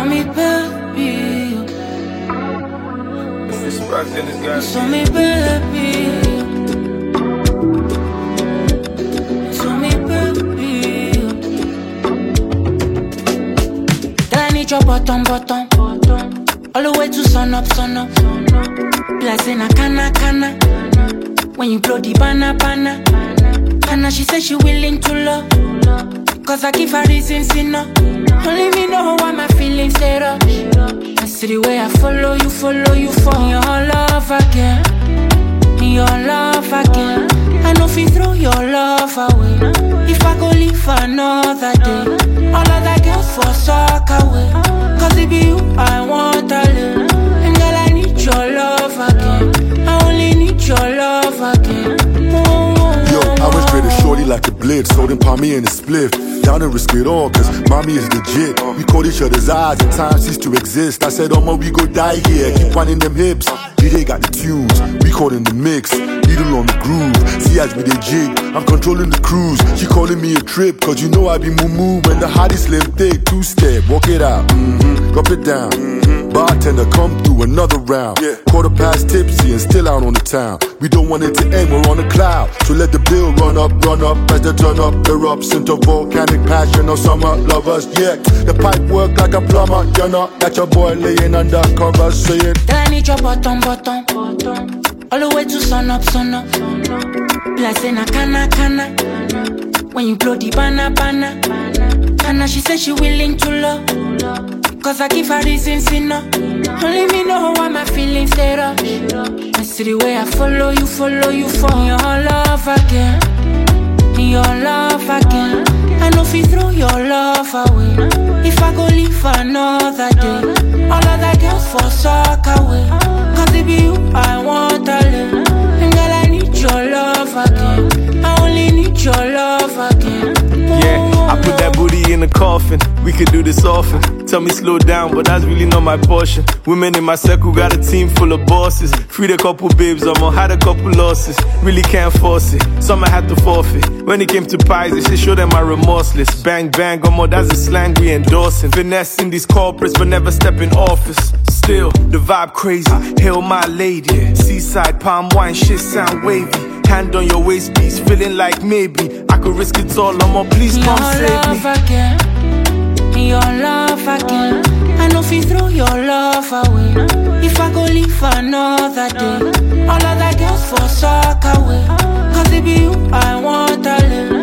saw me, baby. Disrespecting this guy. You saw me, baby. You saw me, baby. Then I need your bottom. All the way to sun up. Blessing a canna. When you blow the banana. And now she said she willing to love. Cause I give her reasons enough. Only me know why my feelings they rush. I see the way I follow you for your love again. Your love again. I know if you throw your love away. If I go live another day, all other girls for suck away. Cause it be you I want to live. And girl I need your love again. I only need your love again. Yo, I went straight to shorty like a blitz. Holding palm me in a spliff. Down to risk it all, cause mommy is legit. We caught each other's eyes and time ceased to exist. I said, Oma, we go die here. Keep winding them hips. DJ got the tunes. We caught in the mix. Needle on the groove. See as we dey jig. I'm controlling the cruise. She calling me a trip, cause you know I be moo-moo. When the hottie slim thick, two-step. Walk it out. Drop it down. Bartender, come through another round. Quarter past tipsy and still out on the town. We don't want it to end, we're on a cloud. So let the bill run up. As the turn up, erupts into volcanic passion of summer lovers, yeah. The pipe work like a plumber, you're not that your boy laying under cover, saying then I need your bottom. All the way to sun up. Blessing a canna. When you blow the banana. And now she said she willing to love. Cause I give her reasons enough. Only me know why my feelings they rush. I see the way I follow you for your love again. Your love again. I know if you throw your love away. If I go live another day, all other girls for suck away. Cause it be you I want to live. And girl I need your love again. I only need your love again. Yeah, I put that booty in the coffin. We could do this often. Tell me slow down, but that's really not my portion. Women in my circle got a team full of bosses. Freed a couple babes, had a couple losses. Really can't force it, some I had to forfeit. When it came to pies, they should show them my remorseless. Bang, that's the slang we endorsing. Finessing these corporates, but never step in office. Still, the vibe crazy, hail my lady. Seaside, palm wine, shit sound wavy. Hand on your waist piece, feeling like maybe I could risk it all, please come save me. Again. Your love again. I know if you throw your love away. If I go live another day, all other girls for suck away. Cause it be you I want to live.